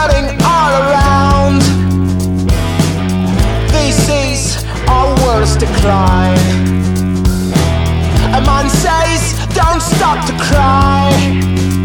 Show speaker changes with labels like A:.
A: flooding all around. This is our worst decline. A man says, don't stop to cry.